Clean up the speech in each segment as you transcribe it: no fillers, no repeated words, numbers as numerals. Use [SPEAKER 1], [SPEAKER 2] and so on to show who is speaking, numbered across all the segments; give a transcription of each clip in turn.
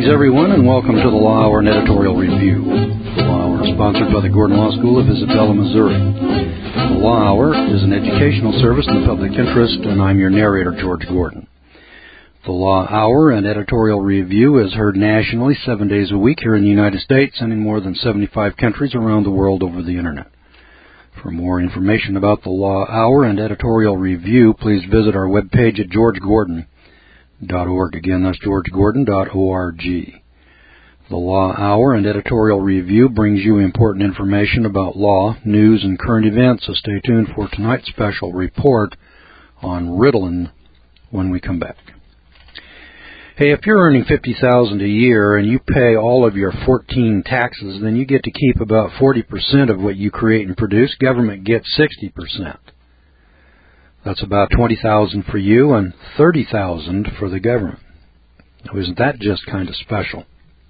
[SPEAKER 1] Greetings, everyone, and welcome to the Law Hour and Editorial Review. The Law Hour is sponsored by the Gordon Law School of Isabella, Missouri. The Law Hour is an educational service in the public interest, and I'm your narrator, George Gordon. The Law Hour and Editorial Review is heard nationally 7 days a week here in the United States and in more than 75 countries around the world over the Internet. For more information about the Law Hour and Editorial Review, please visit our webpage at georgegordon.org. Again, that's georgegordon.org. The Law Hour and Editorial Review brings you important information about law, news, and current events, so stay tuned for tonight's special report on Ritalin when we come back. Hey, if you're earning $50,000 a year and you pay all of your 14 taxes, then you get to keep about 40% of what you create and produce. Government gets 60%. That's about $20,000 for you and $30,000 for the government. Now, isn't that just kind of special?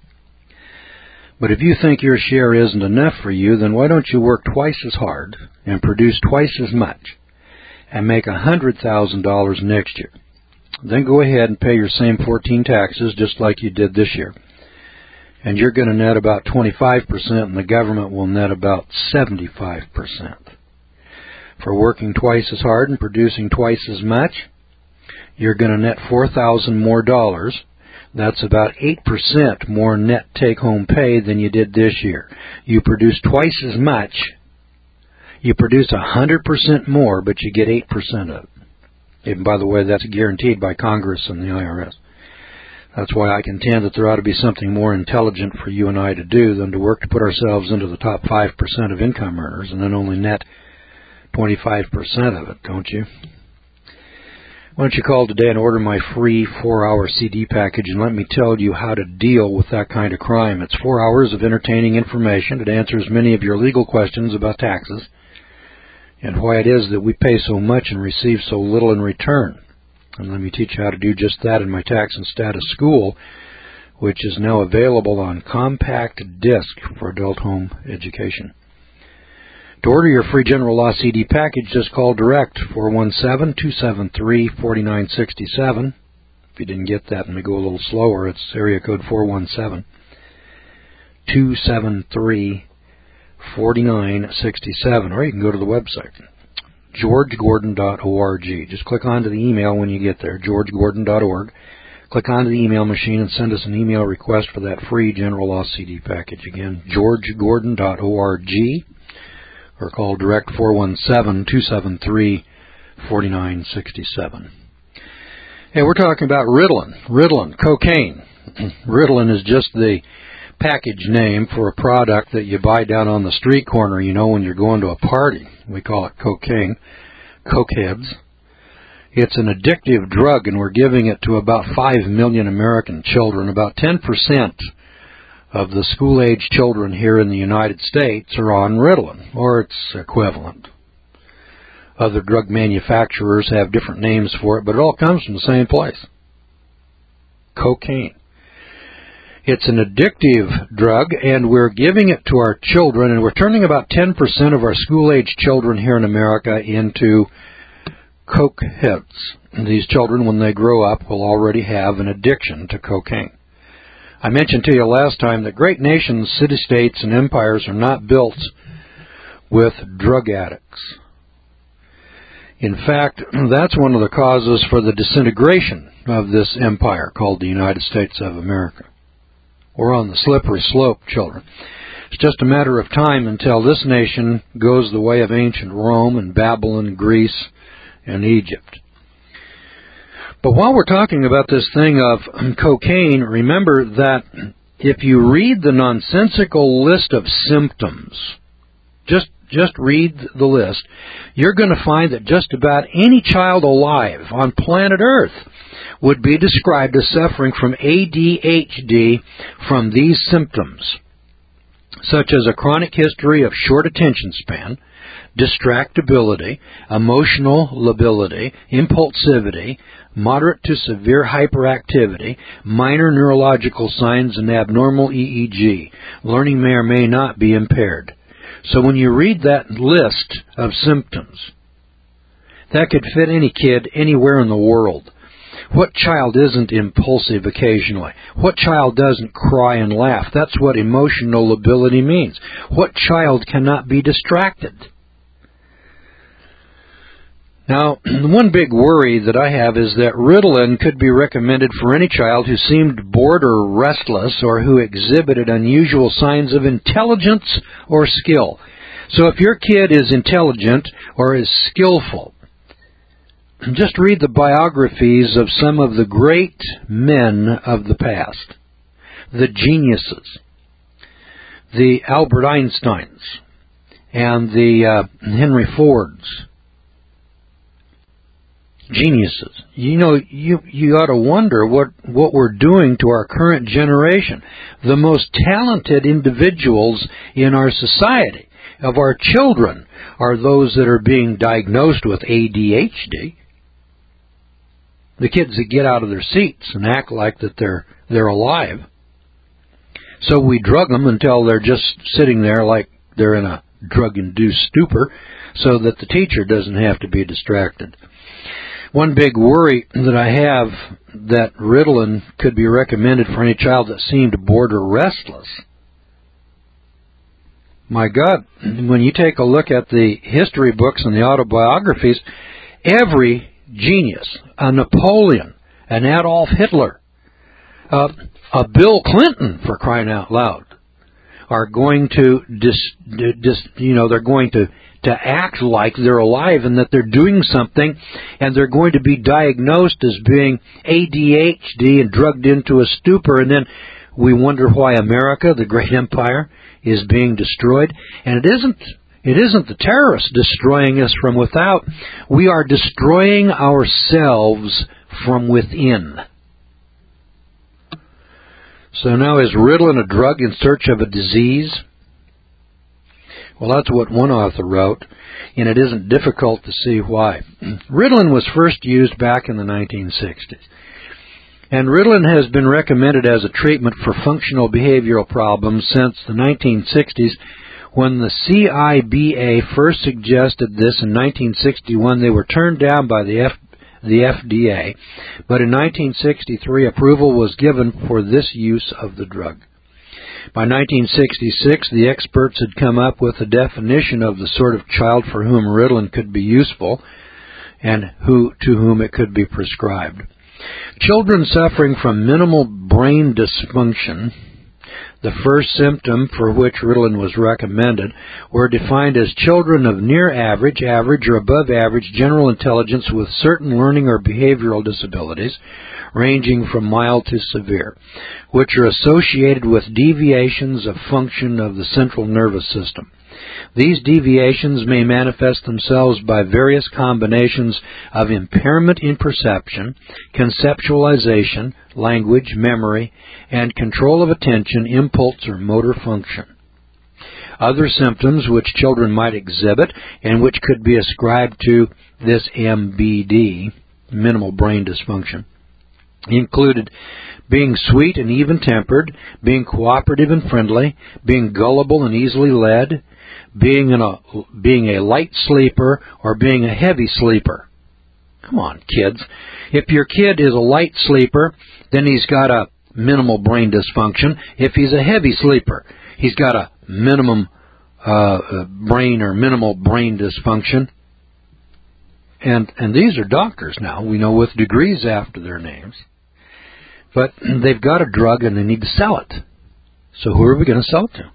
[SPEAKER 1] But if you think your share isn't enough for you, then why don't you work twice as hard and produce twice as much and make $100,000 next year? Then go ahead and pay your same 14 taxes just like you did this year. And you're going to net about 25%, and the government will net about 75%. For working twice as hard and producing twice as much, you're going to net $4,000 more dollars. That's about 8% more net take-home pay than you did this year. You produce twice as much. You produce 100% more, but you get 8% of it. And by the way, that's guaranteed by Congress and the IRS. That's why I contend that there ought to be something more intelligent for you and I to do than to work to put ourselves into the top 5% of income earners and then only net 25% of it, don't you? Why don't you call today and order my free 4-hour CD package and let me tell you how to deal with that kind of crime. It's 4 hours of entertaining information. It answers many of your legal questions about taxes and why it is that we pay so much and receive so little in return. And let me teach you how to do just that in my Tax and Status School, which is now available on compact disc for adult home education. To order your free General Law CD package, just call direct 417-273-4967. If you didn't get that, let me go a little slower. It's area code 417-273-4967. Or you can go to the website, georgegordon.org. Just click onto the email when you get there, georgegordon.org. Click onto the email machine and send us an email request for that free General Law CD package. Again, georgegordon.org. Or call direct 417-273-4967. Hey, we're talking about Ritalin, cocaine. Ritalin is just the package name for a product that you buy down on the street corner, when you're going to a party. We call it cocaine, cokeheads. It's an addictive drug, and we're giving it to about 5 million American children. About 10% of the school-age children here in the United States are on Ritalin, or its equivalent. Other drug manufacturers have different names for it, but it all comes from the same place. Cocaine. It's an addictive drug, and we're giving it to our children, and we're turning about 10% of our school-age children here in America into cokeheads. And these children, when they grow up, will already have an addiction to cocaine. I mentioned to you last time that great nations, city-states, and empires are not built with drug addicts. In fact, that's one of the causes for the disintegration of this empire called the United States of America. We're on the slippery slope, children. It's just a matter of time until this nation goes the way of ancient Rome and Babylon, Greece, and Egypt. But while we're talking about this thing of cocaine, remember that if you read the nonsensical list of symptoms, just read the list, you're going to find that just about any child alive on planet Earth would be described as suffering from ADHD from these symptoms, such as a chronic history of short attention span, distractibility, emotional lability, impulsivity, moderate to severe hyperactivity, minor neurological signs, and abnormal EEG. Learning may or may not be impaired. So when you read that list of symptoms, that could fit any kid anywhere in the world. What child isn't impulsive occasionally? What child doesn't cry and laugh? That's what emotional ability means. What child cannot be distracted? Now, one big worry that I have is that Ritalin could be recommended for any child who seemed bored or restless or who exhibited unusual signs of intelligence or skill. So if your kid is intelligent or is skillful, just read the biographies of some of the great men of the past, the geniuses, the Albert Einsteins, and the Henry Fords. Geniuses. You know, you ought to wonder what we're doing to our current generation. The most talented individuals in our society, of our children, are those that are being diagnosed with ADHD. The kids that get out of their seats and act like that they're alive. So we drug them until they're just sitting there like they're in a drug-induced stupor so that the teacher doesn't have to be distracted. One big worry that I have that Ritalin could be recommended for any child that seemed bored or restless. My God, when you take a look at the history books and the autobiographies, every genius, a Napoleon, an Adolf Hitler, a Bill Clinton, for crying out loud, are going to they're going to act like they're alive and that they're doing something, and they're going to be diagnosed as being ADHD and drugged into a stupor, and then we wonder why America, the great empire, is being destroyed. And it isn't the terrorists destroying us from without. We are destroying ourselves from within. So now, is Ritalin a drug in search of a disease? Well, that's what one author wrote, and it isn't difficult to see why. Ritalin was first used back in the 1960s. And Ritalin has been recommended as a treatment for functional behavioral problems since the 1960s. When the CIBA first suggested this in 1961, they were turned down by the FDA, but in 1963 approval was given for this use of the drug. By 1966, the experts had come up with a definition of the sort of child for whom Ritalin could be useful and to whom it could be prescribed. Children suffering from minimal brain dysfunction, the first symptom for which Ritalin was recommended, were defined as children of near average, average, or above average general intelligence with certain learning or behavioral disabilities, ranging from mild to severe, which are associated with deviations of function of the central nervous system. These deviations may manifest themselves by various combinations of impairment in perception, conceptualization, language, memory, and control of attention, impulse, or motor function. Other symptoms which children might exhibit and which could be ascribed to this MBD, minimal brain dysfunction, included being sweet and even-tempered, being cooperative and friendly, being gullible and easily led, being a light sleeper, or being a heavy sleeper. Come on, kids. If your kid is a light sleeper, then he's got a minimal brain dysfunction. If he's a heavy sleeper, he's got a minimum brain or minimal brain dysfunction. And these are doctors now, we know, with degrees after their names. But they've got a drug and they need to sell it. So who are we going to sell it to?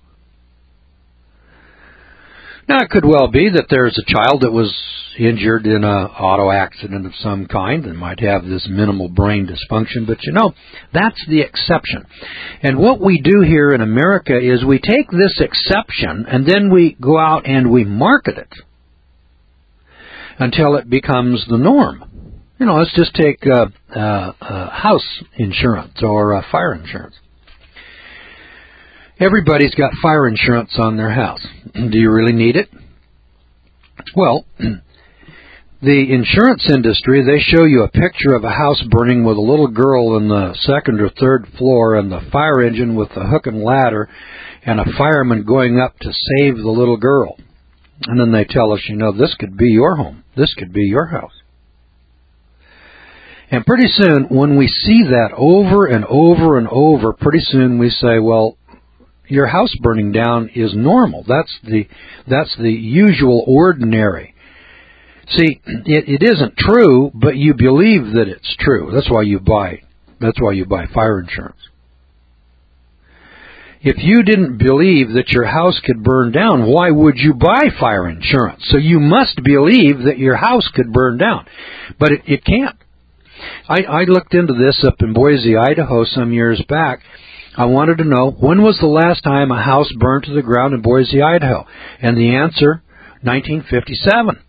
[SPEAKER 1] Now, it could well be that there's a child that was injured in an auto accident of some kind and might have this minimal brain dysfunction, but that's the exception. And what we do here in America is we take this exception and then we go out and we market it until it becomes the norm. Let's just take house insurance or fire insurance. Everybody's got fire insurance on their house. Do you really need it? Well, the insurance industry, they show you a picture of a house burning with a little girl in the second or third floor and the fire engine with a hook and ladder and a fireman going up to save the little girl. And then they tell us, this could be your home. This could be your house. And pretty soon, when we see that over and over and over, pretty soon we say, well, your house burning down is normal. That's the usual ordinary. See, it isn't true, but you believe that it's true. That's why you buy fire insurance. If you didn't believe that your house could burn down, why would you buy fire insurance? So you must believe that your house could burn down. But it can't. I looked into this up in Boise, Idaho some years back. I wanted to know, when was the last time a house burned to the ground in Boise, Idaho? And the answer, 1957.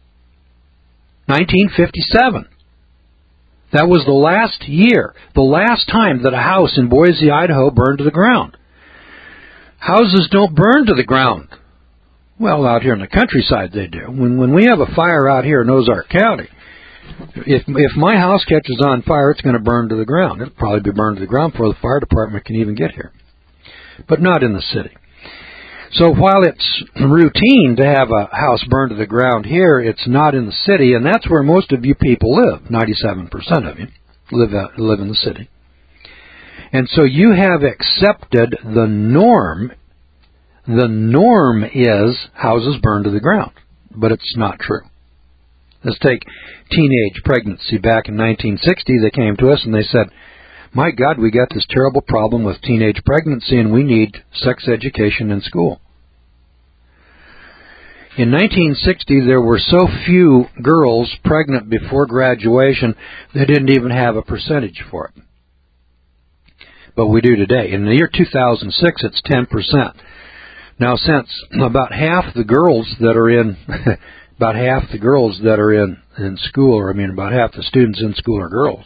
[SPEAKER 1] 1957. That was the last year, the last time that a house in Boise, Idaho burned to the ground. Houses don't burn to the ground. Well, out here in the countryside they do. When we have a fire out here in Ozark County, if my house catches on fire, it's going to burn to the ground. It'll probably be burned to the ground before the fire department can even get here. But not in the city. So while it's routine to have a house burned to the ground here, it's not in the city, and that's where most of you people live. 97% of you live in the city. And so you have accepted the norm. The norm is houses burn to the ground, but it's not true. Let's take teenage pregnancy. Back in 1960, they came to us and they said, my God, we got this terrible problem with teenage pregnancy and we need sex education in school. In 1960, there were so few girls pregnant before graduation, they didn't even have a percentage for it. But we do today. In the year 2006, it's 10%. Now, since about half the girls that are in school, or about half the students in school are girls.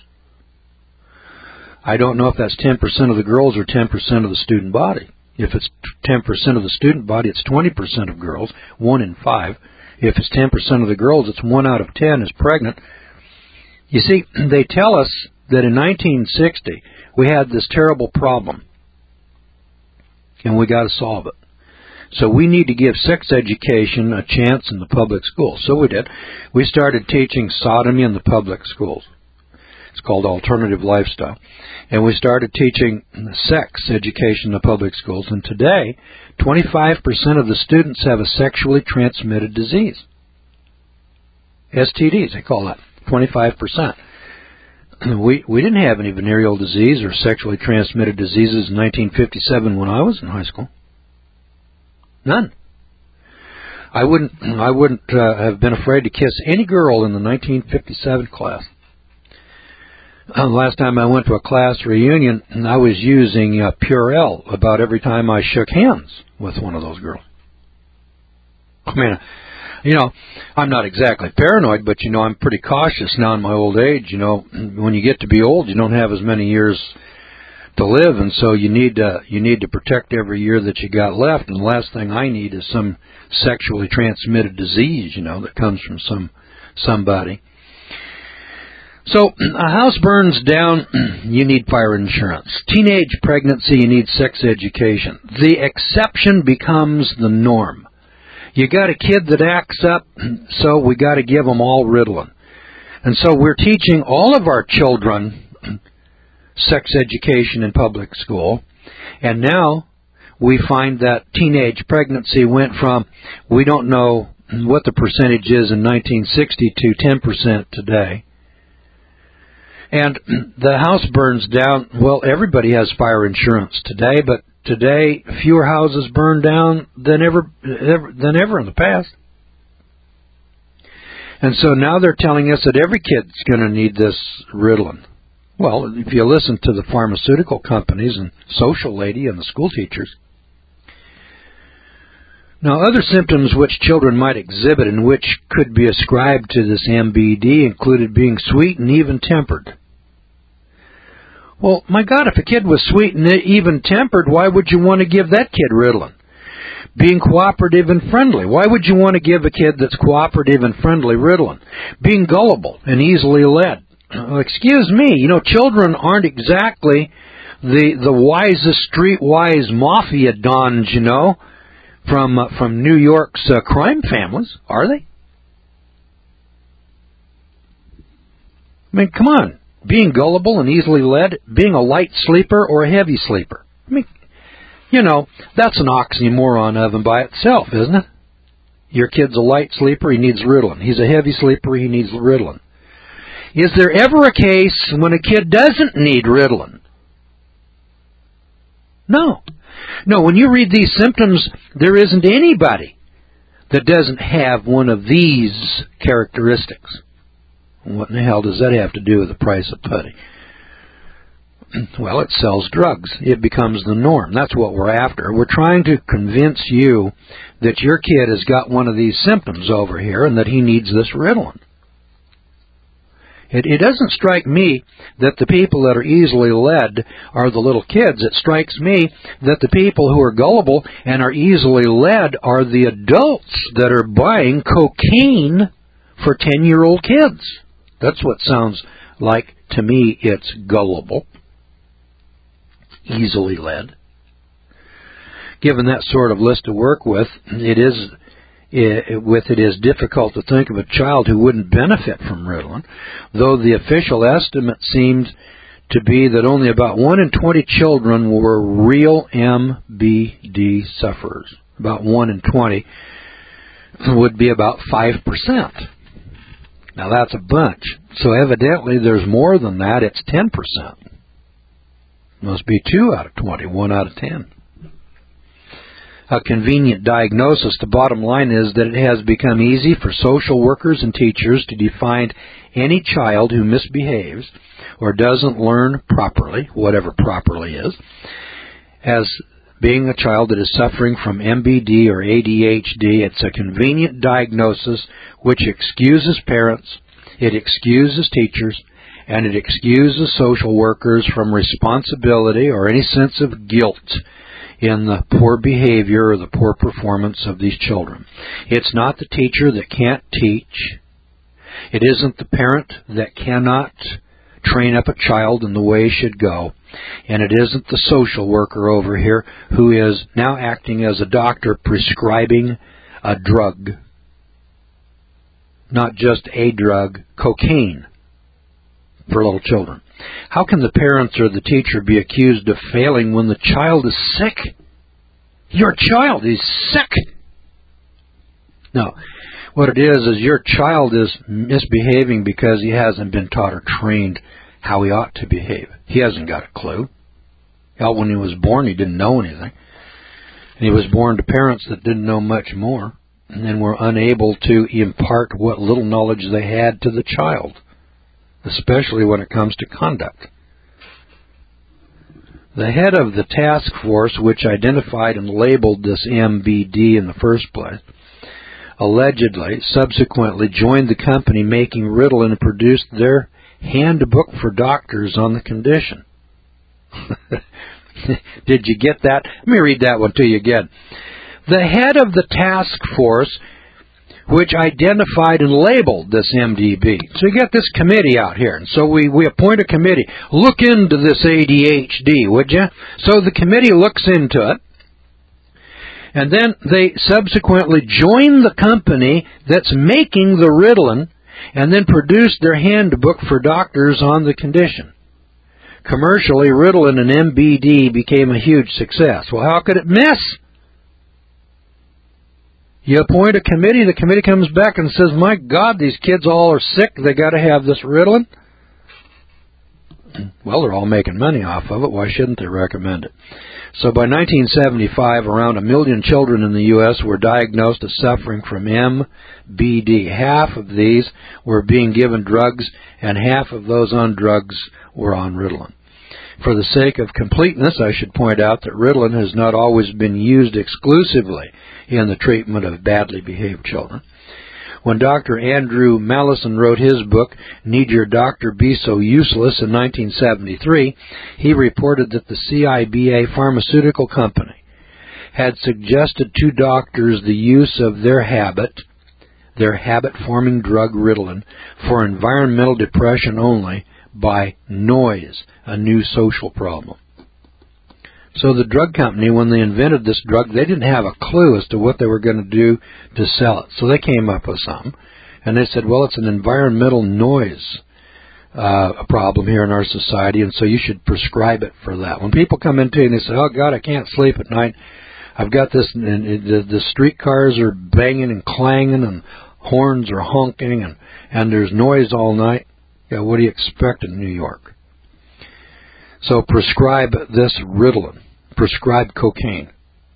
[SPEAKER 1] I don't know if that's 10% of the girls or 10% of the student body. If it's 10% of the student body, it's 20% of girls, 1 in 5. If it's 10% of the girls, it's 1 out of 10 is pregnant. You see, they tell us that in 1960, we had this terrible problem, and we got to solve it. So we need to give sex education a chance in the public schools. So we did. We started teaching sodomy in the public schools. It's called Alternative Lifestyle. And we started teaching sex education in the public schools. And today, 25% of the students have a sexually transmitted disease. STDs, they call that, 25%. We didn't have any venereal disease or sexually transmitted diseases in 1957 when I was in high school. None. I wouldn't have been afraid to kiss any girl in the 1957 class. Last time I went to a class reunion, I was using Purell about every time I shook hands with one of those girls. I mean, I'm not exactly paranoid, but, I'm pretty cautious now in my old age. When you get to be old, you don't have as many years to live, and so you need to protect every year that you got left. And the last thing I need is some sexually transmitted disease, that comes from somebody. So a house burns down, you need fire insurance. Teenage pregnancy, you need sex education. The exception becomes the norm. You got a kid that acts up, so we got to give them all Ritalin. And so we're teaching all of our children sex education in public school, and now we find that teenage pregnancy went from, we don't know what the percentage is in 1960 to 10% today. And the house burns down. Well, everybody has fire insurance today, but today fewer houses burn down than ever in the past. And so now they're telling us that every kid's going to need this Ritalin. Well, if you listen to the pharmaceutical companies and social lady and the school teachers. Now, other symptoms which children might exhibit and which could be ascribed to this MBD included being sweet and even-tempered. Well, my God, if a kid was sweet and even-tempered, why would you want to give that kid Ritalin? Being cooperative and friendly. Why would you want to give a kid that's cooperative and friendly Ritalin? Being gullible and easily led. Excuse me, children aren't exactly the wisest streetwise mafia dons, from New York's crime families, are they? I mean, come on. being gullible and easily led, being a light sleeper or a heavy sleeper? I mean, that's an oxymoron of and by itself, isn't it? Your kid's a light sleeper, he needs Ritalin. He's a heavy sleeper, he needs Ritalin. Is there ever a case when a kid doesn't need Ritalin? No. No, when you read these symptoms, there isn't anybody that doesn't have one of these characteristics. What in the hell does that have to do with the price of putty? Well, it sells drugs. It becomes the norm. That's what we're after. We're trying to convince you that your kid has got one of these symptoms over here and that he needs this Ritalin. It doesn't strike me that the people that are easily led are the little kids. It strikes me that the people who are gullible and are easily led are the adults that are buying cocaine for 10-year-old kids. That's what sounds like to me. It's gullible, easily led. Given that sort of list to work with, it is difficult to think of a child who wouldn't benefit from Ritalin, though the official estimate seemed to be that only about 1 in 20 children were real MBD sufferers. About 1 in 20 would be about 5%. Now that's a bunch. So evidently there's more than that. It's 10%. Must be 2 out of 20, 1 out of 10. A convenient diagnosis. The bottom line is that it has become easy for social workers and teachers to define any child who misbehaves or doesn't learn properly, whatever properly is, as being a child that is suffering from MBD or ADHD. It's a convenient diagnosis which excuses parents, it excuses teachers, and it excuses social workers from responsibility or any sense of guilt in the poor behavior or the poor performance of these children. It's not the teacher that can't teach. It isn't the parent that cannot train up a child in the way he should go. And it isn't the social worker over here who is now acting as a doctor prescribing a drug. Not just a drug, cocaine for little children. How can the parents or the teacher be accused of failing when the child is sick? Your child is sick. No, what it is your child is misbehaving because he hasn't been taught or trained how he ought to behave. He hasn't got a clue. Hell, when he was born, he didn't know anything. And he was born to parents that didn't know much more, and then were unable to impart what little knowledge they had to the child, especially when it comes to conduct. The head of the task force which identified and labeled this MBD in the first place allegedly subsequently joined the company making Ritalin and produced their handbook for doctors on the condition. Did you get that? Let me read that one to you again. The head of the task force which identified and labeled this MDB. So you got this committee out here, and so we appoint a committee. Look into this ADHD, would you? So the committee looks into it, and then they subsequently join the company that's making the Ritalin, and then produce their handbook for doctors on the condition. Commercially, Ritalin and MBD became a huge success. Well, how could it miss? You appoint a committee, the committee comes back and says, my God, these kids all are sick, they got to have this Ritalin. Well, they're all making money off of it, why shouldn't they recommend it? So by 1975, around 1 million children in the U.S. were diagnosed as suffering from MBD. Half of these were being given drugs, and half of those on drugs were on Ritalin. For the sake of completeness, I should point out that Ritalin has not always been used exclusively in the treatment of badly behaved children. When Dr. Andrew Mallison wrote his book, Need Your Doctor Be So Useless, in 1973, he reported that the CIBA pharmaceutical company had suggested to doctors the use of their habit-forming drug Ritalin for environmental depression only by noise, a new social problem. So the drug company, when they invented this drug, they didn't have a clue as to what they were going to do to sell it. So they came up with something, and they said, well, it's an environmental noise a problem here in our society, and so you should prescribe it for that. When people come into you and they say, "Oh God, I can't sleep at night. I've got this, and the streetcars are banging and clanging, and horns are honking, and there's noise all night." Yeah, what do you expect in New York? So prescribe this Ritalin. Prescribe cocaine.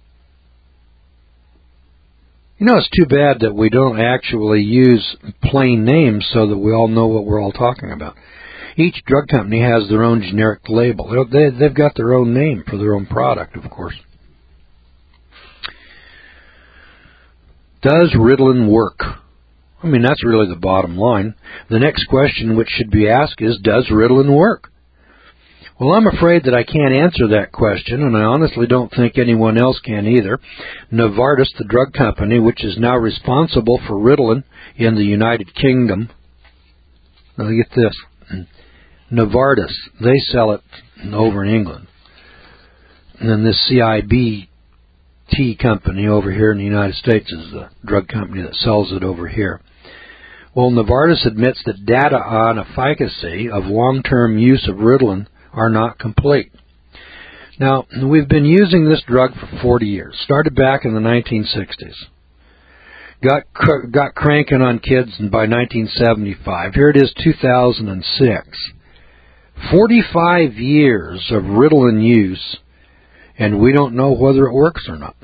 [SPEAKER 1] You know, it's too bad that we don't actually use plain names so that we all know what we're all talking about. Each drug company has their own generic label. They've got their own name for their own product, of course. Does Ritalin work? I mean, that's really the bottom line. The next question which should be asked is, does Ritalin work? Well, I'm afraid that I can't answer that question, and I honestly don't think anyone else can either. Novartis, the drug company, which is now responsible for Ritalin in the United Kingdom. Now, get this. Novartis, they sell it over in England. And then this CIBT company over here in the United States is the drug company that sells it over here. Well, Novartis admits that data on efficacy of long-term use of Ritalin are not complete. Now, we've been using this drug for 40 years. Started back in the 1960s. Got cranking on kids by 1975. Here it is, 2006. 45 years of Ritalin use, and we don't know whether it works or not.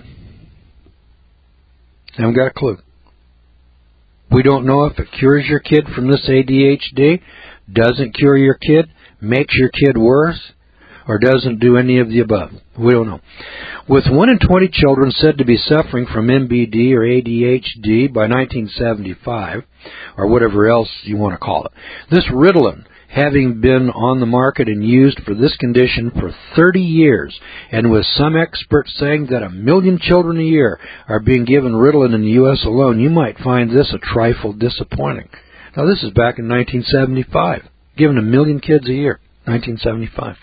[SPEAKER 1] Haven't got a clue. We don't know if it cures your kid from this ADHD, doesn't cure your kid, makes your kid worse, or doesn't do any of the above. We don't know. With 1 in 20 children said to be suffering from MBD or ADHD by 1975, or whatever else you want to call it, this Ritalin, having been on the market and used for this condition for 30 years, and with some experts saying that 1 million children a year are being given Ritalin in the U.S. alone, you might find this a trifle disappointing. Now, this is back in 1975. Given 1 million kids a year, 1975.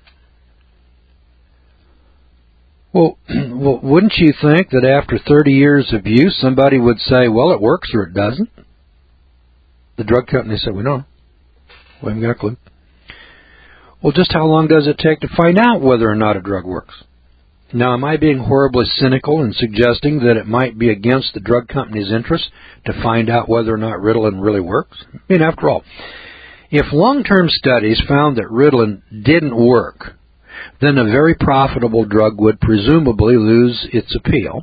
[SPEAKER 1] Well, wouldn't you think that after 30 years of use, somebody would say, well, it works or it doesn't? The drug company said, we don't know. We haven't got a clue. Well, just how long does it take to find out whether or not a drug works? Now, am I being horribly cynical in suggesting that it might be against the drug company's interest to find out whether or not Ritalin really works? I mean, after all, if long-term studies found that Ritalin didn't work, then a very profitable drug would presumably lose its appeal.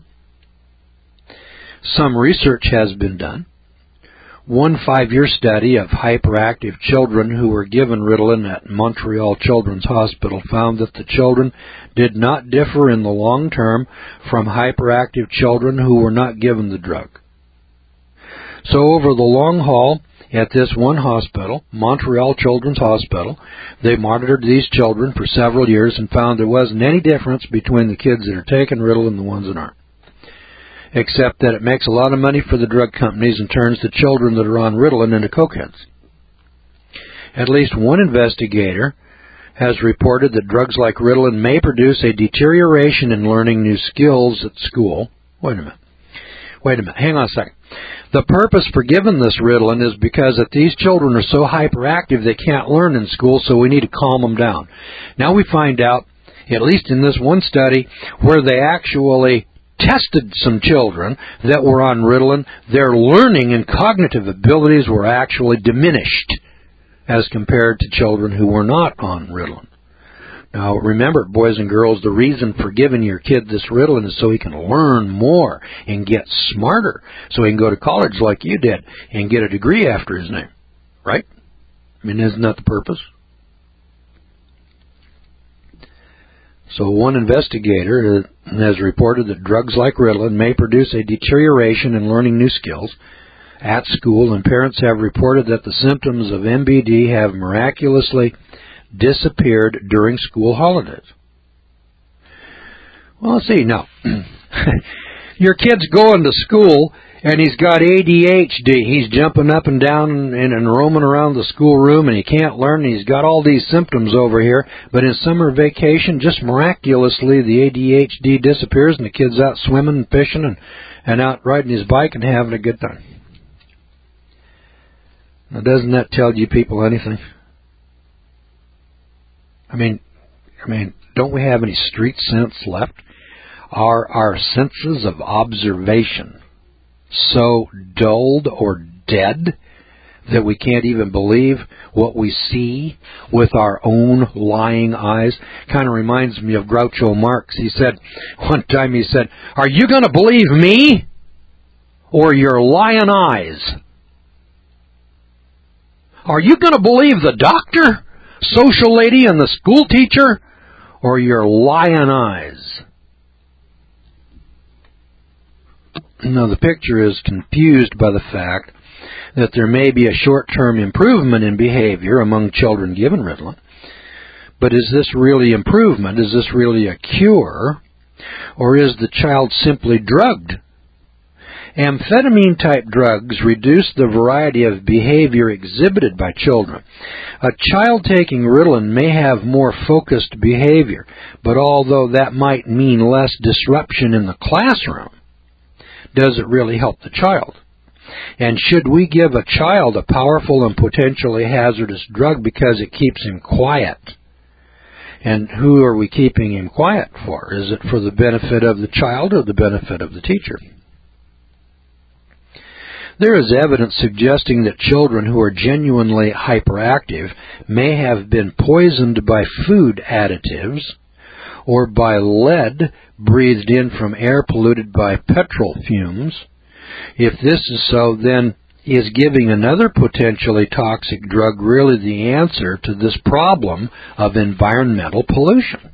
[SPEAKER 1] Some research has been done. One 5-year study of hyperactive children who were given Ritalin at Montreal Children's Hospital found that the children did not differ in the long term from hyperactive children who were not given the drug. So over the long haul, at this one hospital, Montreal Children's Hospital, they monitored these children for several years and found there wasn't any difference between the kids that are taking Ritalin and the ones that aren't, except that it makes a lot of money for the drug companies and turns the children that are on Ritalin into cokeheads. At least one investigator has reported that drugs like Ritalin may produce a deterioration in learning new skills at school. Wait a minute. Hang on a second. The purpose for giving this Ritalin is because that these children are so hyperactive they can't learn in school, so we need to calm them down. Now we find out, at least in this one study, where they actually tested some children that were on Ritalin, their learning and cognitive abilities were actually diminished as compared to children who were not on Ritalin. Now, remember, boys and girls, the reason for giving your kid this Ritalin is so he can learn more and get smarter, so he can go to college like you did and get a degree after his name, right? I mean, isn't that the purpose? So one investigator has reported that drugs like Ritalin may produce a deterioration in learning new skills at school, and parents have reported that the symptoms of MBD have miraculously disappeared during school holidays. Well, let's see. Now, your kid's going to school, and he's got ADHD. He's jumping up and down and roaming around the schoolroom, and he can't learn. And he's got all these symptoms over here. But in summer vacation, just miraculously, the ADHD disappears, and the kid's out swimming and fishing and out riding his bike and having a good time. Now, doesn't that tell you people anything? I mean, don't we have any street sense left? Are our senses of observation so dulled or dead that we can't even believe what we see with our own lying eyes? Kind of reminds me of Groucho Marx. One time he said, "Are you going to believe me or your lying eyes? Are you going to believe the doctor, social lady, and the school teacher, or your lying eyes?" Now, the picture is confused by the fact that there may be a short-term improvement in behavior among children given Ritalin. But is this really improvement? Is this really a cure? Or is the child simply drugged? Amphetamine-type drugs reduce the variety of behavior exhibited by children. A child taking Ritalin may have more focused behavior, but although that might mean less disruption in the classroom, does it really help the child? And should we give a child a powerful and potentially hazardous drug because it keeps him quiet? And who are we keeping him quiet for? Is it for the benefit of the child or the benefit of the teacher? There is evidence suggesting that children who are genuinely hyperactive may have been poisoned by food additives or by lead breathed in from air polluted by petrol fumes. If this is so, then is giving another potentially toxic drug really the answer to this problem of environmental pollution?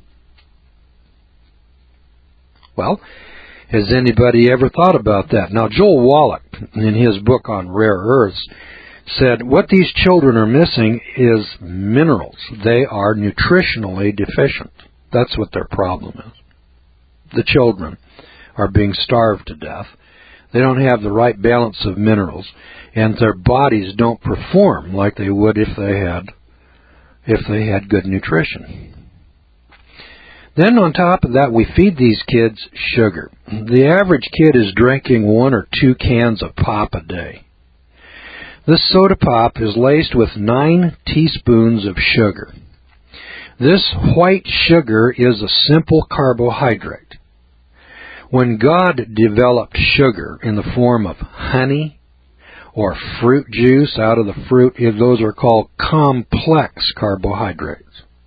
[SPEAKER 1] Well, has anybody ever thought about that? Now, Joel Wallach, in his book on rare earths, said what these children are missing is minerals. They are nutritionally deficient. That's what their problem is. The children are being starved to death. They don't have the right balance of minerals, and their bodies don't perform like they would if they had good nutrition. Then on top of that, we feed these kids sugar. The average kid is drinking 1 or 2 cans of pop a day. This soda pop is laced with 9 teaspoons of sugar. This white sugar is a simple carbohydrate. When God developed sugar in the form of honey or fruit juice out of the fruit, those are called complex carbohydrates.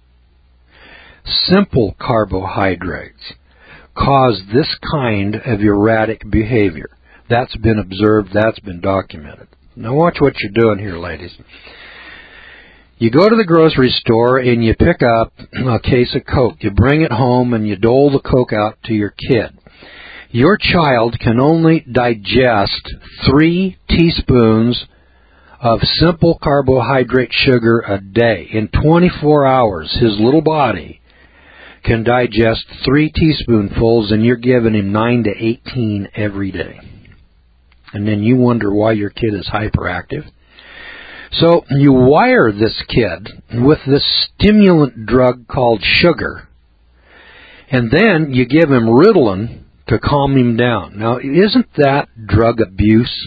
[SPEAKER 1] Simple carbohydrates cause this kind of erratic behavior. That's been observed, that's been documented. Now watch what you're doing here, ladies. You go to the grocery store and you pick up a case of Coke. You bring it home and you dole the Coke out to your kid. Your child can only digest 3 teaspoons of simple carbohydrate sugar a day. In 24 hours, his little body can digest 3 teaspoonfuls, and you're giving him 9 to 18 every day. And then you wonder why your kid is hyperactive. So you wire this kid with this stimulant drug called sugar, and then you give him Ritalin to calm him down. Now, isn't that drug abuse?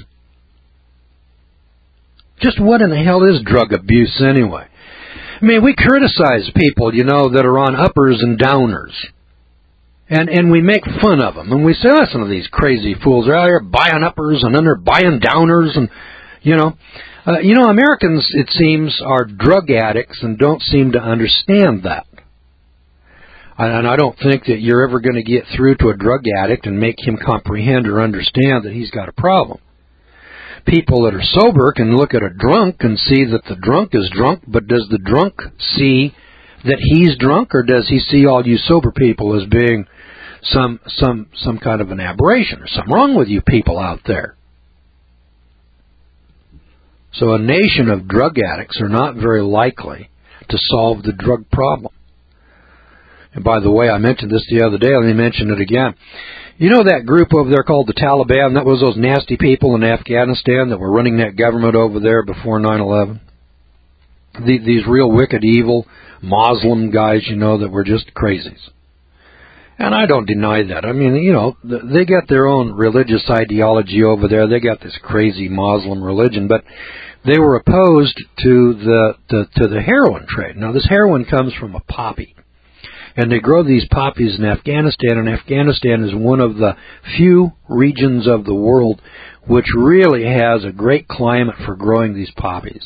[SPEAKER 1] Just what in the hell is drug abuse anyway? I mean, we criticize people, that are on uppers and downers. And we make fun of them. And we say, listen to these crazy fools. They're out here buying uppers and then they're buying downers. And, Americans, it seems, are drug addicts and don't seem to understand that. And I don't think that you're ever going to get through to a drug addict and make him comprehend or understand that he's got a problem. People that are sober can look at a drunk and see that the drunk is drunk, but does the drunk see that he's drunk, or does he see all you sober people as being some kind of an aberration or something wrong with you people out there? So a nation of drug addicts are not very likely to solve the drug problem. And by the way, I mentioned this the other day, let me mention it again. You know that group over there called the Taliban? That was those nasty people in Afghanistan that were running that government over there before 9/11? These real wicked, evil Muslim guys, that were just crazies. And I don't deny that. I mean, they got their own religious ideology over there. They got this crazy Muslim religion, but they were opposed to the heroin trade. Now, this heroin comes from a poppy, and they grow these poppies in Afghanistan, and Afghanistan is one of the few regions of the world which really has a great climate for growing these poppies.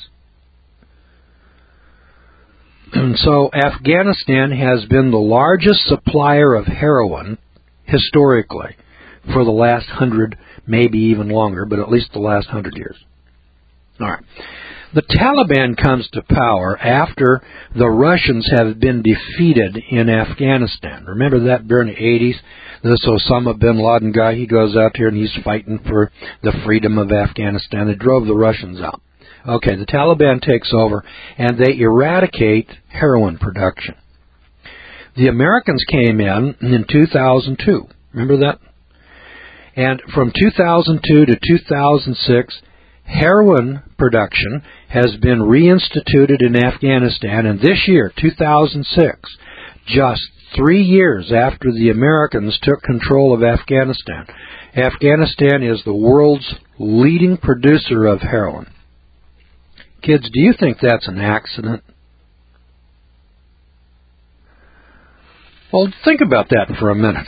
[SPEAKER 1] And so Afghanistan has been the largest supplier of heroin historically for the last 100, maybe even longer, but at least the last 100 years. All right. The Taliban comes to power after the Russians have been defeated in Afghanistan. Remember that during the 80s? This Osama bin Laden guy, he goes out here and he's fighting for the freedom of Afghanistan. They drove the Russians out. Okay, the Taliban takes over, and they eradicate heroin production. The Americans came in 2002. Remember that? And from 2002 to 2006, heroin production has been reinstituted in Afghanistan. And this year, 2006, just 3 years after the Americans took control of Afghanistan, Afghanistan is the world's leading producer of heroin. Kids, do you think that's an accident? Well, think about that for a minute.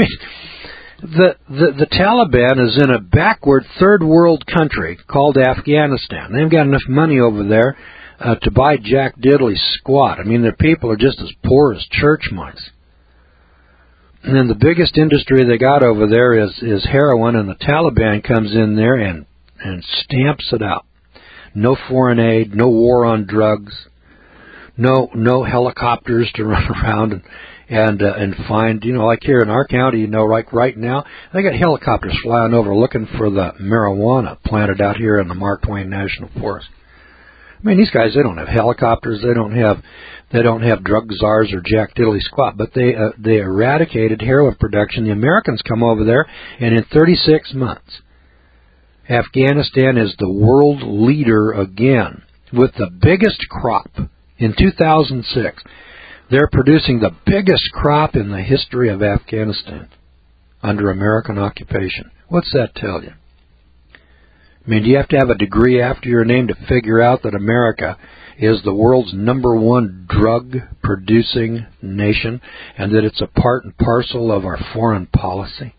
[SPEAKER 1] The Taliban is in a backward third world country called Afghanistan. They've got enough money over there to buy Jack Diddley squat. I mean, their people are just as poor as church mice. And then the biggest industry they got over there is heroin, and the Taliban comes in there and stamps it out. No foreign aid, no war on drugs, no helicopters to run around and find, like here in our county, like right now, they got helicopters flying over looking for the marijuana planted out here in the Mark Twain National Forest. I mean, these guys, they don't have helicopters, they don't have drug czars or Jack Diddley squat, but they eradicated heroin production. The Americans come over there, and in 36 months, Afghanistan is the world leader again with the biggest crop. In 2006, they're producing the biggest crop in the history of Afghanistan under American occupation. What's that tell you? I mean, do you have to have a degree after your name to figure out that America is the world's #1 drug-producing nation and that it's a part and parcel of our foreign policy?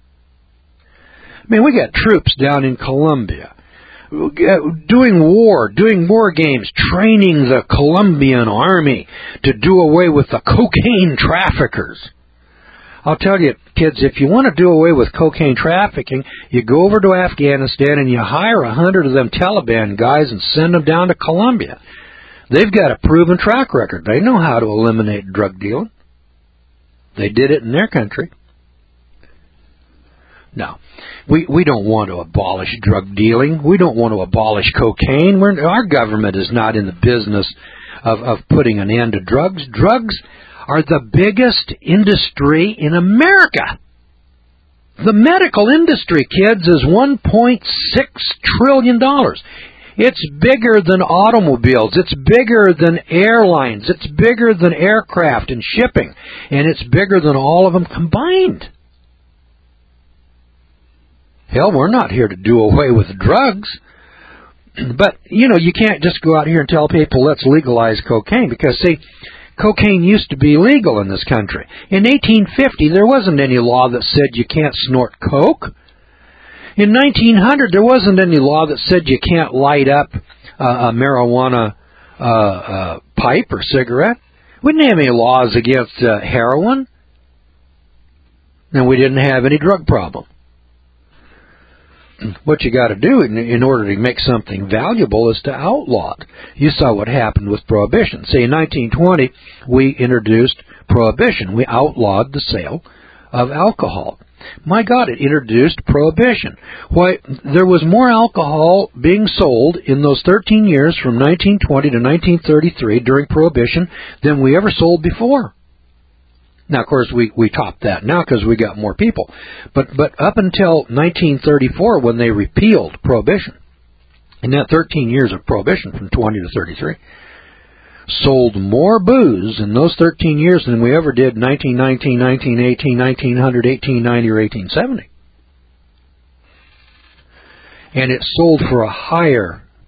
[SPEAKER 1] I mean, we got troops down in Colombia doing war games, training the Colombian army to do away with the cocaine traffickers. I'll tell you, kids, if you want to do away with cocaine trafficking, you go over to Afghanistan and you hire 100 of them Taliban guys and send them down to Colombia. They've got a proven track record. They know how to eliminate drug dealing. They did it in their country. No, we don't want to abolish drug dealing. We don't want to abolish cocaine. Our government is not in the business of putting an end to drugs. Drugs are the biggest industry in America. The medical industry, kids, is $1.6 trillion. It's bigger than automobiles. It's bigger than airlines. It's bigger than aircraft and shipping. And it's bigger than all of them combined. Hell, we're not here to do away with drugs. But, you can't just go out here and tell people, let's legalize cocaine. Because, see, cocaine used to be legal in this country. In 1850, there wasn't any law that said you can't snort coke. In 1900, there wasn't any law that said you can't light up a marijuana pipe or cigarette. We didn't have any laws against heroin. And we didn't have any drug problem. What you got to do in order to make something valuable is to outlaw it. You saw what happened with Prohibition. See, in 1920, we introduced Prohibition. We outlawed the sale of alcohol. My God, it introduced Prohibition. Why, there was more alcohol being sold in those 13 years from 1920 to 1933 during Prohibition than we ever sold before. Now, of course, we topped that now because we got more people. But up until 1934, when they repealed Prohibition, in that 13 years of Prohibition from 20 to 33, sold more booze in those 13 years than we ever did in 1919, 1918, 1900, 1890, or 1870. And it sold for a higher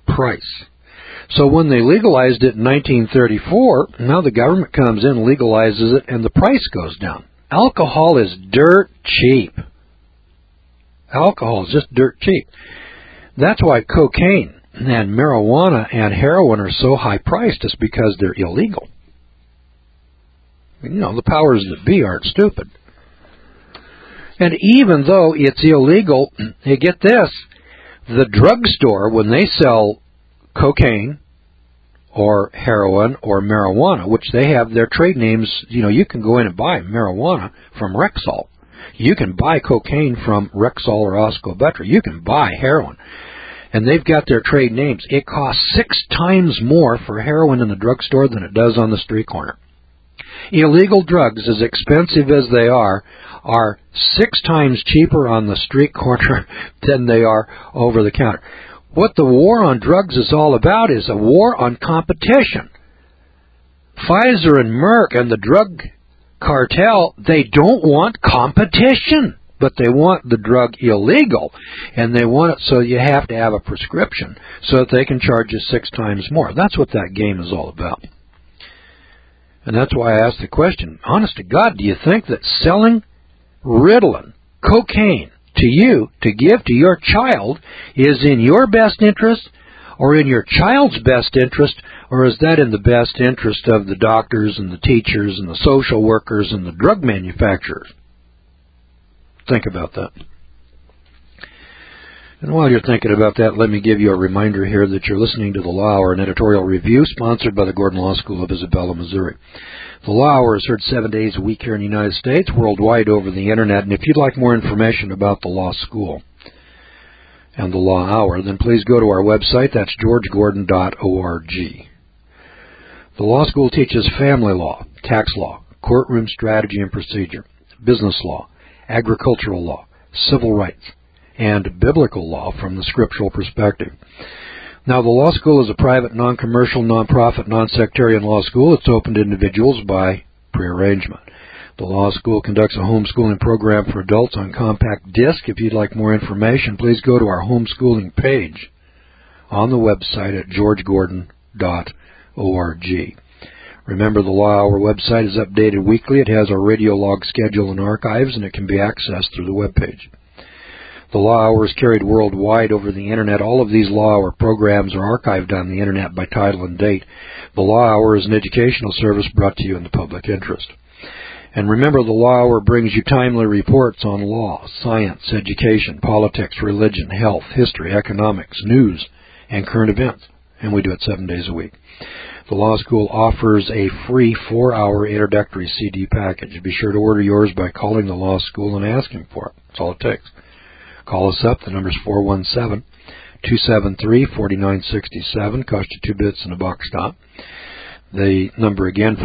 [SPEAKER 1] price. So when they legalized it in 1934, now the government comes in, legalizes it, and the price goes down. Alcohol is dirt cheap. Alcohol is just dirt cheap. That's why cocaine and marijuana and heroin are so high priced, is because they're illegal. You know, the powers that be aren't stupid. And even though it's illegal, you get this, the drugstore, when they sell cocaine or heroin or marijuana, which they have their trade names, you know, you can go in and buy marijuana from Rexall. You can buy cocaine from Rexall or Oscobetra. You can buy heroin. And they've got their trade names. It costs 6 times more for heroin in the drugstore than it does on the street corner. Illegal drugs, as expensive as they are 6 times cheaper on the street corner than they are over the counter. What the war on drugs is all about is a war on competition. Pfizer and Merck and the drug cartel, they don't want competition, but they want the drug illegal, and they want it so you have to have a prescription so that they can charge you 6 times more. That's what that game is all about. And that's why I asked the question, honest to God, do you think that selling Ritalin, cocaine, to you, to give to your child, is in your best interest, or in your child's best interest, or is that in the best interest of the doctors and the teachers and the social workers and the drug manufacturers? Think about that. And while you're thinking about that, let me give you a reminder here that you're listening to The Law Hour, an editorial review sponsored by the Gordon Law School of Isabella, Missouri. The Law Hour is heard 7 days a week here in the United States, worldwide over the Internet. And if you'd like more information about the law school and the Law Hour, then please go to our website. That's georgegordon.org. The law school teaches family law, tax law, courtroom strategy and procedure, business law, agricultural law, civil rights, and biblical law from the scriptural perspective. Now, the law school is a private, non-commercial, non-profit, non-sectarian law school. It's open to individuals by prearrangement. The law school conducts a homeschooling program for adults on compact disc. If you'd like more information, please go to our homeschooling page on the website at georgegordon.org. Remember, the Law Hour website is updated weekly. It has our radio log schedule and archives, and it can be accessed through the webpage. The Law Hour is carried worldwide over the Internet. All of these Law Hour programs are archived on the Internet by title and date. The Law Hour is an educational service brought to you in the public interest. And remember, the Law Hour brings you timely reports on law, science, education, politics, religion, health, history, economics, news, and current events. And we do it 7 days a week. The law school offers a free 4-hour introductory CD package. Be sure to order yours by calling the law school and asking for it. That's all it takes. Call us up. The number's 417-273-4967. Cost you 2 bits and a box stop. The number again,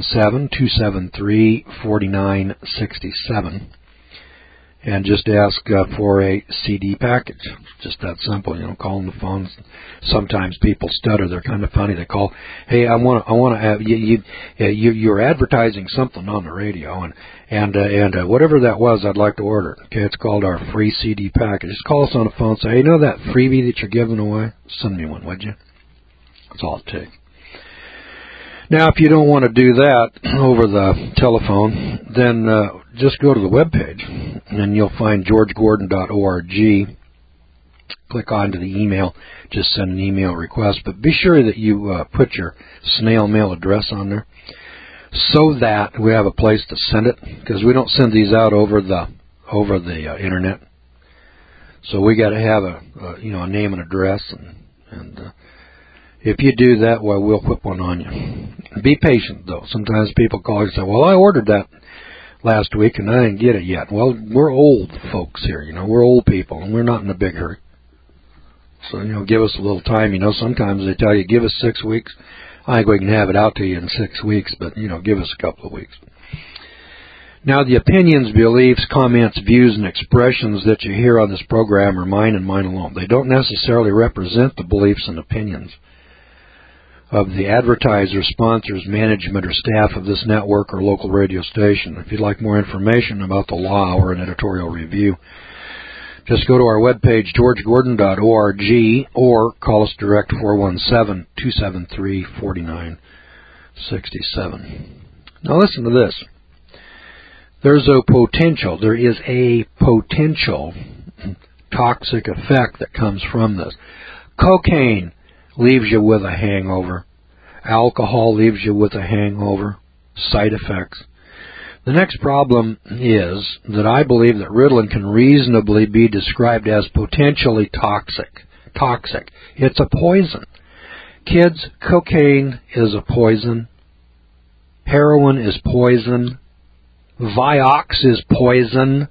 [SPEAKER 1] 417-273-4967. And just ask for a CD package. Just that simple, you know, calling the phone. Sometimes people stutter. They're kind of funny. They call, hey, I want to have you're advertising something on the radio, and whatever that was, I'd like to order. Okay, it's called our free CD package. Just call us on the phone. Say, hey, you know that freebie that you're giving away? Send me one, would you? That's all it takes. Now, if you don't want to do that over the telephone, then just go to the webpage, and you'll find georgegordon.org. Click onto the email. Just send an email request. But be sure that you put your snail mail address on there so that we have a place to send it, because we don't send these out over the Internet. So we got to have a name and address, and if you do that, well, we'll put one on you. Be patient, though. Sometimes people call and say, well, I ordered that last week and I didn't get it yet. Well, we're old folks here, you know. We're old people, and we're not in a big hurry. So, you know, give us a little time. You know, sometimes they tell you, give us 6 weeks. I think we can have it out to you in 6 weeks, but, you know, give us a couple of weeks. Now, the opinions, beliefs, comments, views, and expressions that you hear on this program are mine and mine alone. They don't necessarily represent the beliefs and opinions of the advertiser, sponsors, management, or staff of this network or local radio station. If you'd like more information about the Law Hour and editorial review, Just go to our webpage, georgegordon.org, or call us direct 417-273-4967. Now listen to this. There is a potential toxic effect that comes from this. Cocaine leaves you with a hangover. Alcohol leaves you with a hangover. Side effects. The next problem is that I believe that Ritalin can reasonably be described as potentially toxic. It's a poison. Kids, cocaine is a poison. Heroin is poison. Vioxx is poison.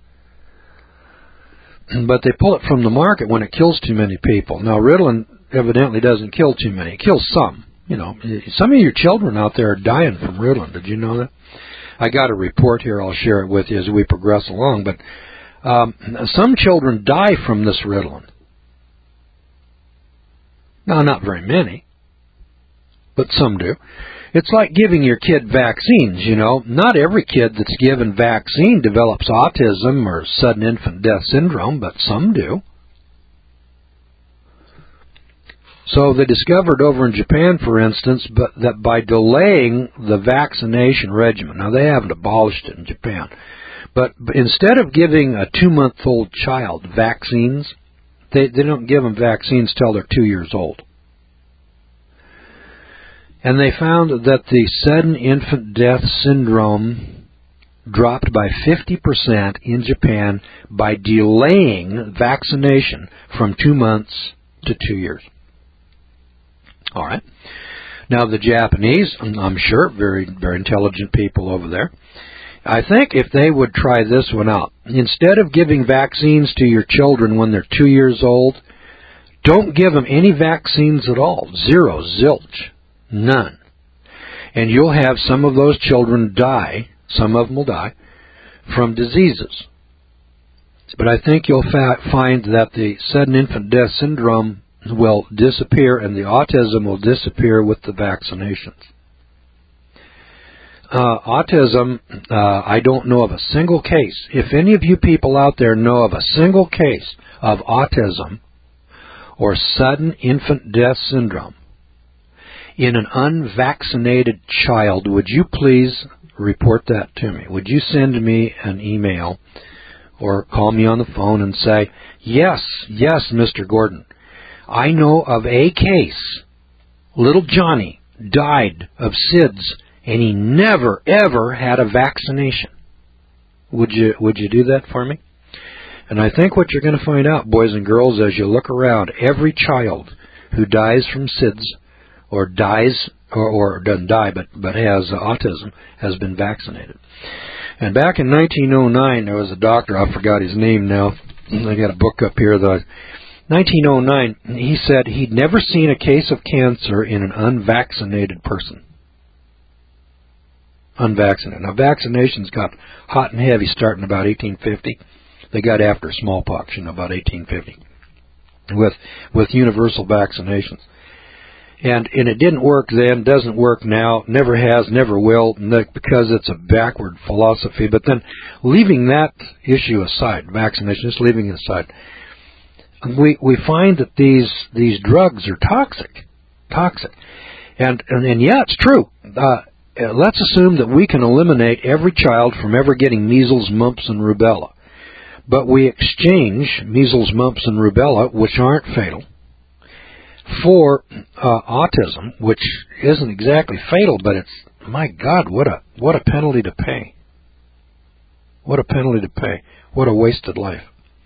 [SPEAKER 1] But they pull it from the market when it kills too many people. Now, Ritalin evidently doesn't kill too many. It kills some. You know, some of your children out there are dying from Ritalin. Did you know that? I got a report here. I'll share it with you as we progress along. But some children die from this Ritalin. Now, not very many, but some do. It's like giving your kid vaccines, you know. Not every kid that's given vaccine develops autism or sudden infant death syndrome, but some do. So they discovered over in Japan, for instance, that by delaying the vaccination regimen, now they haven't abolished it in Japan, but instead of giving a 2-month-old child vaccines, they don't give them vaccines till they're 2 years old. And they found that the sudden infant death syndrome dropped by 50% in Japan by delaying vaccination from 2 months to 2 years. All right. Now, the Japanese, I'm sure, very, very intelligent people over there, I think if they would try this one out, instead of giving vaccines to your children when they're 2 years old, don't give them any vaccines at all. Zero, zilch, none. And you'll have some of those children die, some of them will die, from diseases. But I think you'll find that the sudden infant death syndrome will disappear and the autism will disappear with the vaccinations. Autism, I don't know of a single case. If any of you people out there know of a single case of autism or sudden infant death syndrome in an unvaccinated child, would you please report that to me? Would you send me an email or call me on the phone and say, yes, Mr. Gordon, I know of a case. Little Johnny died of SIDS, and he never, ever had a vaccination. Would you do that for me? And I think what you're going to find out, boys and girls, as you look around, every child who dies from SIDS or dies, or doesn't die, but has autism, has been vaccinated. And back in 1909, there was a doctor, I forgot his name now. I got a book up here, 1909, he said he'd never seen a case of cancer in an unvaccinated person. Unvaccinated. Now, vaccinations got hot and heavy starting about 1850. They got after smallpox in about 1850 with universal vaccinations. And it didn't work then, doesn't work now, never has, never will, because it's a backward philosophy. But then, leaving that issue aside, vaccination, just leaving it aside, we find that these drugs are toxic, and yeah, it's true. Let's assume that we can eliminate every child from ever getting measles, mumps, and rubella, but we exchange measles, mumps, and rubella, which aren't fatal, for autism, which isn't exactly fatal, but it's, my God, what a penalty to pay. What a penalty to pay. What a wasted life.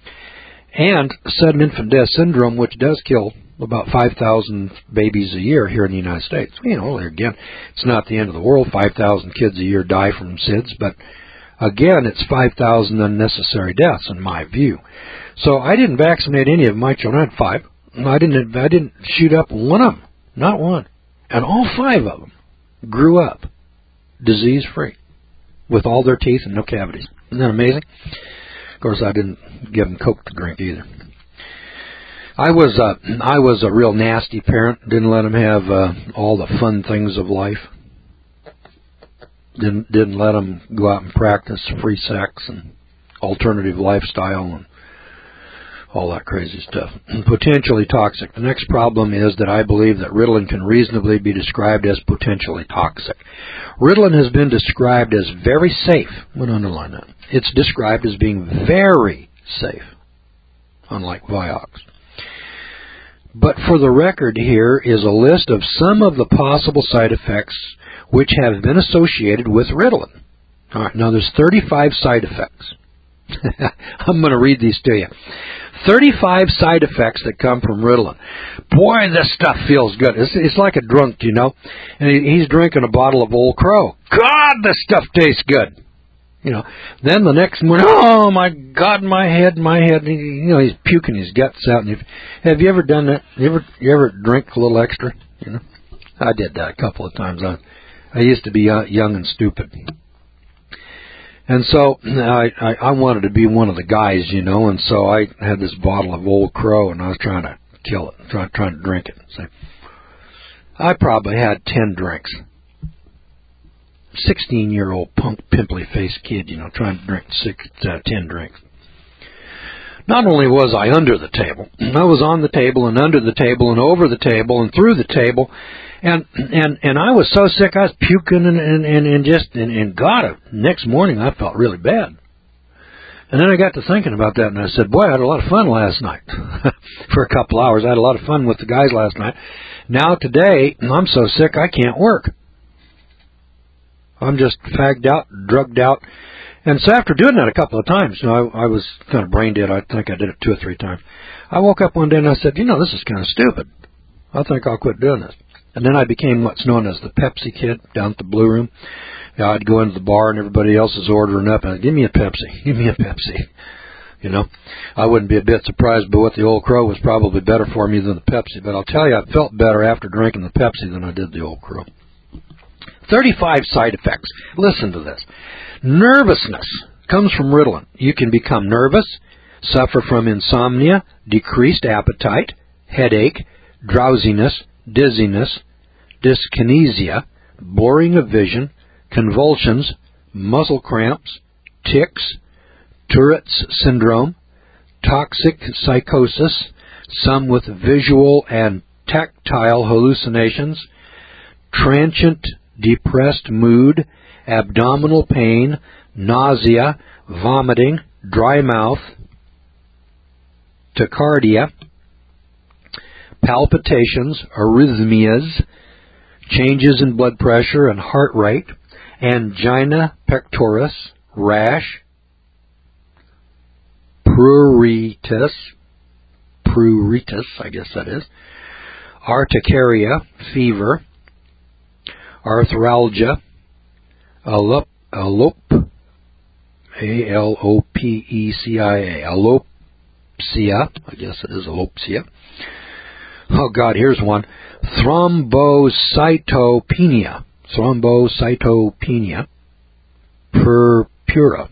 [SPEAKER 1] And sudden infant death syndrome, which does kill about 5,000 babies a year here in the United States. You know, again, it's not the end of the world. 5,000 kids a year die from SIDS, but again, it's 5,000 unnecessary deaths in my view. So I didn't vaccinate any of my children. I had 5. I didn't shoot up one of them, not one. And all 5 of them grew up disease-free with all their teeth and no cavities. Isn't that amazing? Of course, I didn't give them Coke to drink either. I was a real nasty parent. Didn't let them have all the fun things of life. Didn't let them go out and practice free sex and alternative lifestyle and all that crazy stuff. Potentially toxic. The next problem is that I believe that Ritalin can reasonably be described as potentially toxic. Ritalin has been described as very safe. I'm going to underline that. It's described as being very safe, unlike Vioxx. But for the record, here is a list of some of the possible side effects which have been associated with Ritalin. All right, now there's 35 side effects. I'm going to read these to you. 35 side effects that come from Ritalin. Boy, this stuff feels good. It's like a drunk, you know. And he's drinking a bottle of Old Crow. God, this stuff tastes good. You know. Then the next morning, oh my God, my head. You know, he's puking his guts out. And have you ever done that? You ever drink a little extra? You know, I did that a couple of times. I used to be young and stupid. And so I wanted to be one of the guys, you know, and so I had this bottle of Old Crow, and I was trying to kill it, trying to drink it. So I probably had 10 drinks. 16-year-old punk, pimply-faced kid, you know, trying to drink 10 drinks. Not only was I under the table, I was on the table and under the table and over the table and through the table. And I was so sick, I was puking and God, next morning I felt really bad. And then I got to thinking about that, and I said, boy, I had a lot of fun last night. For a couple hours, I had a lot of fun with the guys last night. Now today, I'm so sick I can't work. I'm just fagged out, drugged out. And so after doing that a couple of times, you know, I was kind of brain dead. I think I did it 2 or 3 times. I woke up one day and I said, you know, this is kind of stupid. I think I'll quit doing this. And then I became what's known as the Pepsi kid down at the Blue Room. You know, I'd go into the bar and everybody else is ordering up, and I'd, give me a Pepsi, give me a Pepsi. You know, I wouldn't be a bit surprised, but what the Old Crow was probably better for me than the Pepsi. But I'll tell you, I felt better after drinking the Pepsi than I did the Old Crow. 35 side effects. Listen to this. Nervousness comes from Ritalin. You can become nervous, suffer from insomnia, decreased appetite, headache, drowsiness, dizziness, dyskinesia, blurring of vision, convulsions, muscle cramps, tics, Tourette's syndrome, toxic psychosis, some with visual and tactile hallucinations, transient depressed mood, abdominal pain, nausea, vomiting, dry mouth, tachycardia, palpitations, arrhythmias, changes in blood pressure and heart rate, angina pectoris, rash, pruritus, I guess that is, urticaria, fever, arthralgia, alopecia, alopecia, I guess it is alopecia. Oh God, here's one. Thrombocytopenia, purpura.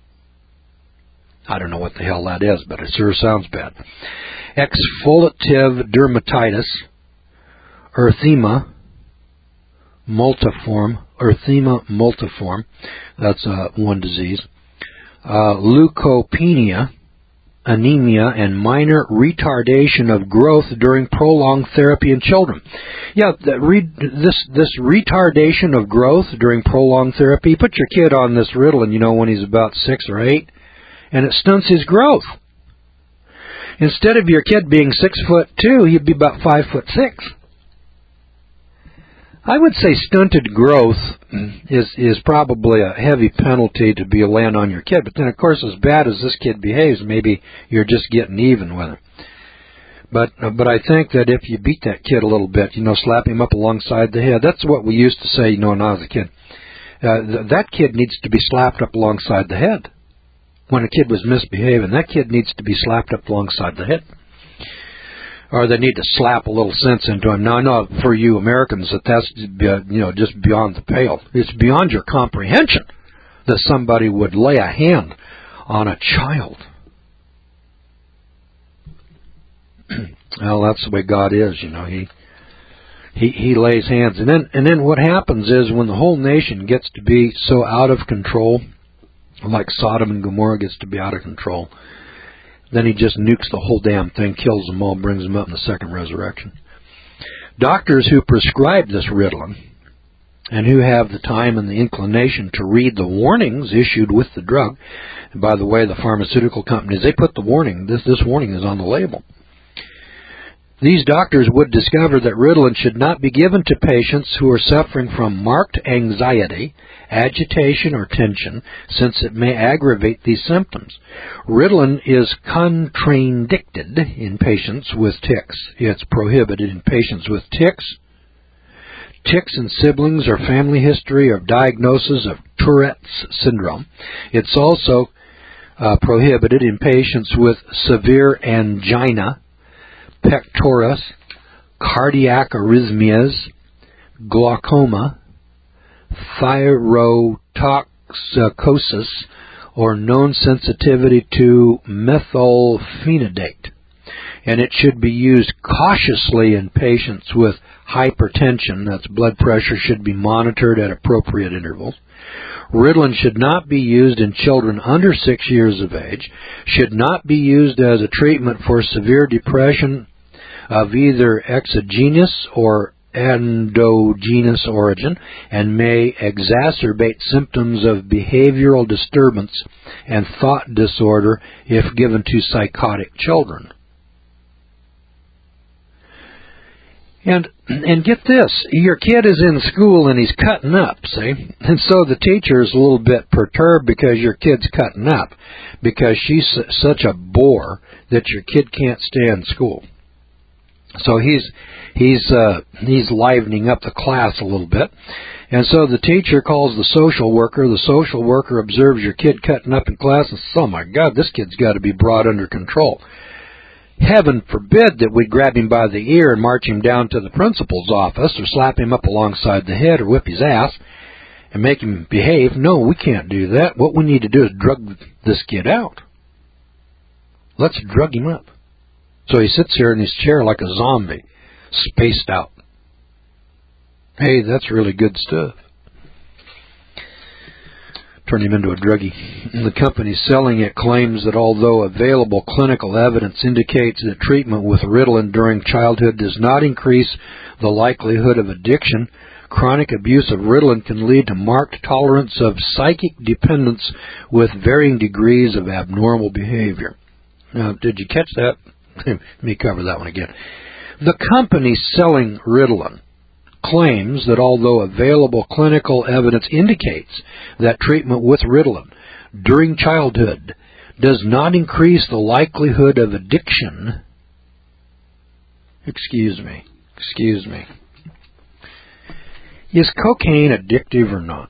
[SPEAKER 1] I don't know what the hell that is, but it sure sounds bad. Exfoliative dermatitis, erythema multiforme, that's one disease. Leukopenia, anemia, and minor retardation of growth during prolonged therapy in children. Yeah, this retardation of growth during prolonged therapy, put your kid on this Ritalin, you know, when he's about 6 or 8, and it stunts his growth. Instead of your kid being 6'2", he'd be about 5'6". I would say stunted growth is probably a heavy penalty to be laying on your kid. But then, of course, as bad as this kid behaves, maybe you're just getting even with him. But I think that if you beat that kid a little bit, you know, slap him up alongside the head. That's what we used to say, you know, when I was a kid. That kid needs to be slapped up alongside the head. When a kid was misbehaving, that kid needs to be slapped up alongside the head. Or they need to slap a little sense into him. Now, I know for you Americans that's you know, just beyond the pale. It's beyond your comprehension that somebody would lay a hand on a child. Well, that's the way God is, you know. He lays hands, and then what happens is when the whole nation gets to be so out of control, like Sodom and Gomorrah gets to be out of control, then he just nukes the whole damn thing, kills them all, brings them up in the second resurrection. Doctors who prescribe this Ritalin and who have the time and the inclination to read the warnings issued with the drug, and by the way, the pharmaceutical companies, they put the warning, this warning is on the label. These doctors would discover that Ritalin should not be given to patients who are suffering from marked anxiety, agitation, or tension, since it may aggravate these symptoms. Ritalin is contraindicted in patients with tics. It's prohibited in patients with tics. Tics in siblings or family history or diagnosis of Tourette's syndrome. It's also prohibited in patients with severe angina, pectoris, cardiac arrhythmias, glaucoma, thyrotoxicosis, or known sensitivity to methylphenidate. And it should be used cautiously in patients with hypertension. That's blood pressure should be monitored at appropriate intervals. Ritalin should not be used in children under 6 years of age, should not be used as a treatment for severe depression of either exogenous or endogenous origin, and may exacerbate symptoms of behavioral disturbance and thought disorder if given to psychotic children. And get this, your kid is in school and he's cutting up, see? And so the teacher is a little bit perturbed because your kid's cutting up, because she's such a bore that your kid can't stay in school. So he's livening up the class a little bit. And so the teacher calls the social worker. The social worker observes your kid cutting up in class and says, oh my God, this kid's got to be brought under control. Heaven forbid that we grab him by the ear and march him down to the principal's office or slap him up alongside the head or whip his ass and make him behave. No, we can't do that. What we need to do is drug this kid out. Let's drug him up. So he sits here in his chair like a zombie, spaced out. Hey, that's really good stuff. Turn him into a druggie. The company selling it claims that although available clinical evidence indicates that treatment with Ritalin during childhood does not increase the likelihood of addiction, chronic abuse of Ritalin can lead to marked tolerance of psychic dependence with varying degrees of abnormal behavior. Now, did you catch that? Let me cover that one again. The company selling Ritalin claims that although available clinical evidence indicates that treatment with Ritalin during childhood does not increase the likelihood of addiction. Excuse me. Is cocaine addictive or not?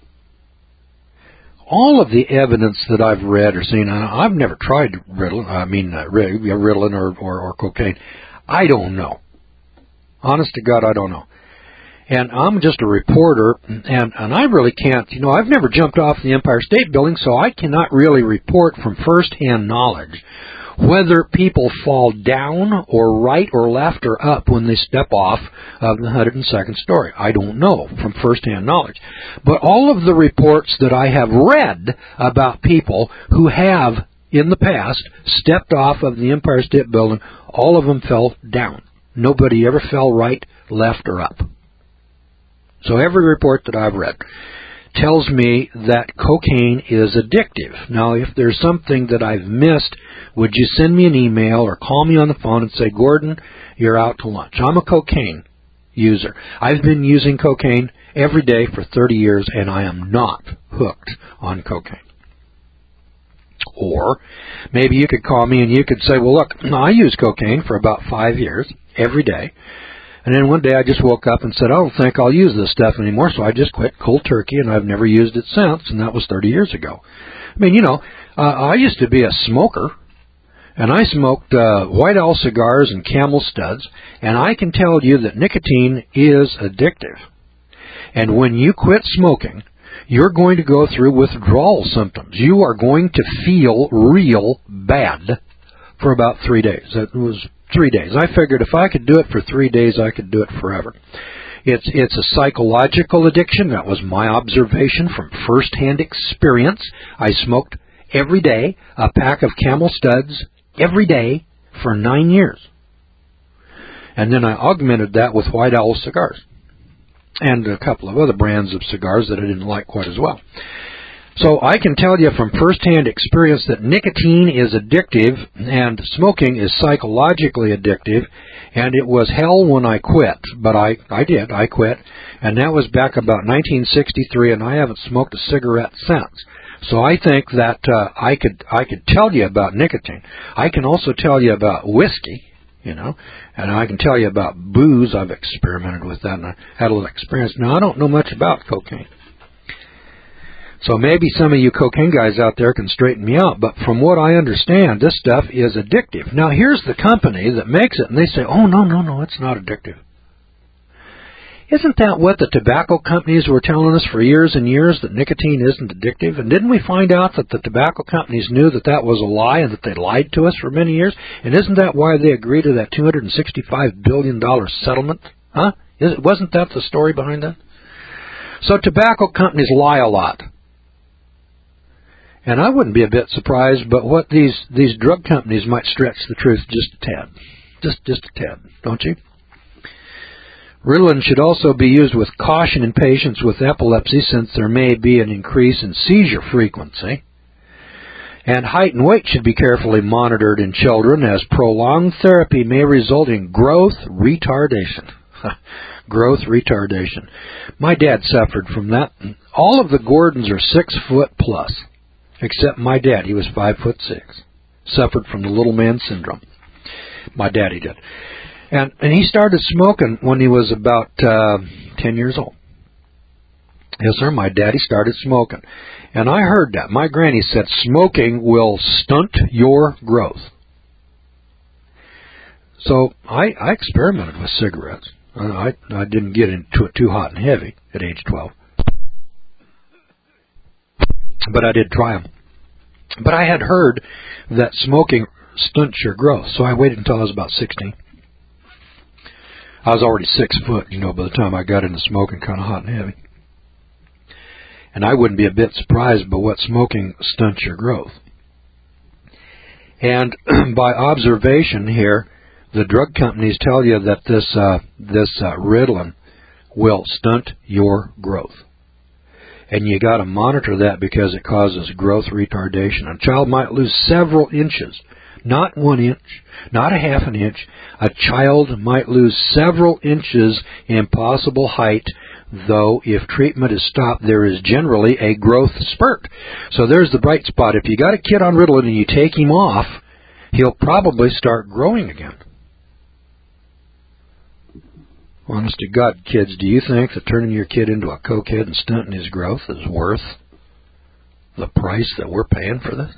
[SPEAKER 1] All of the evidence that I've read or seen, I've never tried Ritalin or cocaine. I don't know. Honest to God, I don't know. And I'm just a reporter, and I really can't, I've never jumped off the Empire State Building, so I cannot really report from first-hand knowledge whether people fall down or right or left or up when they step off of the 102nd story. I don't know from first-hand knowledge. But all of the reports that I have read about people who have, in the past, stepped off of the Empire State Building, all of them fell down. Nobody ever fell right, left, or up. So every report that I've read tells me that cocaine is addictive. Now, if there's something that I've missed, would you send me an email or call me on the phone and say, Gordon, you're out to lunch. I'm a cocaine user. I've been using cocaine every day for 30 years, and I am not hooked on cocaine. Or maybe you could call me and you could say, well, look, I use cocaine for about 5 years every day. And then one day I just woke up and said, I don't think I'll use this stuff anymore, so I just quit cold turkey, and I've never used it since, and that was 30 years ago. I mean, I used to be a smoker, and I smoked White Owl cigars and Camel Studs, and I can tell you that nicotine is addictive. And when you quit smoking, you're going to go through withdrawal symptoms. You are going to feel real bad for about 3 days. It was 3 days. I figured if I could do it for 3 days, I could do it forever. It's a psychological addiction. That was my observation from first-hand experience. I smoked every day a pack of Camel Studs every day for 9 years. And then I augmented that with White Owl cigars and a couple of other brands of cigars that I didn't like quite as well. So I can tell you from firsthand experience that nicotine is addictive and smoking is psychologically addictive, and it was hell when I quit, but I quit, and that was back about 1963, and I haven't smoked a cigarette since. So I think that I could tell you about nicotine. I can also tell you about whiskey, and I can tell you about booze. I've experimented with that, and I had a little experience. Now, I don't know much about cocaine. So maybe some of you cocaine guys out there can straighten me out, but from what I understand, this stuff is addictive. Now, here's the company that makes it, and they say, oh, no, it's not addictive. Isn't that what the tobacco companies were telling us for years and years, that nicotine isn't addictive? And didn't we find out that the tobacco companies knew that that was a lie and that they lied to us for many years? And isn't that why they agreed to that $265 billion settlement? Huh? Wasn't that the story behind that? So tobacco companies lie a lot. And I wouldn't be a bit surprised, but what these drug companies might stretch the truth just a tad. Just a tad, don't you? Ritalin should also be used with caution in patients with epilepsy, since there may be an increase in seizure frequency. And height and weight should be carefully monitored in children, as prolonged therapy may result in growth retardation. Growth retardation. My dad suffered from that. All of the Gordons are 6 foot plus. Except my dad, he was 5'6", suffered from the little man syndrome. My daddy did. And he started smoking when he was about 10 years old. Yes, sir, my daddy started smoking. And I heard that. My granny said, smoking will stunt your growth. So I experimented with cigarettes. I didn't get into it too hot and heavy at age 12. But I did try them. But I had heard that smoking stunts your growth, so I waited until I was about 16. I was already 6 foot, by the time I got into smoking, kind of hot and heavy. And I wouldn't be a bit surprised by what smoking stunts your growth. And by observation here, the drug companies tell you that this Ritalin will stunt your growth. And you got to monitor that because it causes growth retardation. A child might lose several inches, not 1 inch, not a half an inch. A child might lose several inches in possible height, though if treatment is stopped, there is generally a growth spurt. So there's the bright spot. If you got a kid on Ritalin and you take him off, he'll probably start growing again. Honest to God, kids, do you think that turning your kid into a cokehead and stunting his growth is worth the price that we're paying for this?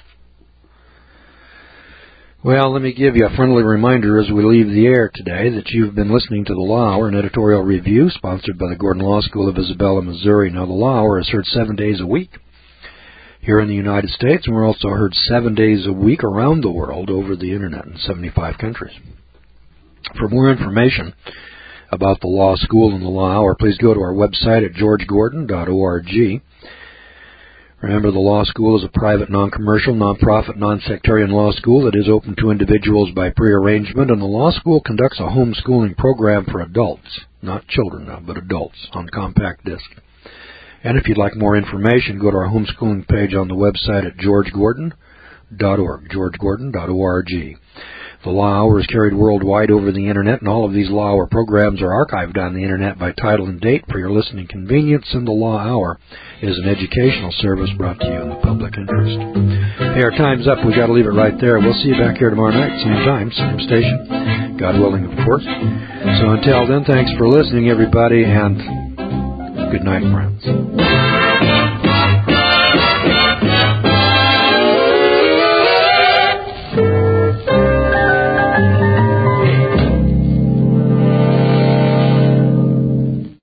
[SPEAKER 1] Well, let me give you a friendly reminder as we leave the air today that you've been listening to the Law Hour, an editorial review sponsored by the Gordon Law School of Isabella, Missouri. Now, the Law Hour is heard 7 days a week here in the United States, and we're also heard 7 days a week around the world over the Internet in 75 countries. For more information about the Law School and the Law Hour, please go to our website at georgegordon.org. Remember, the Law School is a private, non-commercial, non-profit, non-sectarian law school that is open to individuals by prearrangement, and the Law School conducts a homeschooling program for adults, not children now, but adults, on compact disc. And if you'd like more information, go to our homeschooling page on the website at georgegordon.org, georgegordon.org. The Law Hour is carried worldwide over the Internet, and all of these Law Hour programs are archived on the Internet by title and date for your listening convenience, and the Law Hour is an educational service brought to you in the public interest. Hey, our time's up. We've got to leave it right there. We'll see you back here tomorrow night, same time, same station, God willing, of course. So until then, thanks for listening, everybody, and good night, friends.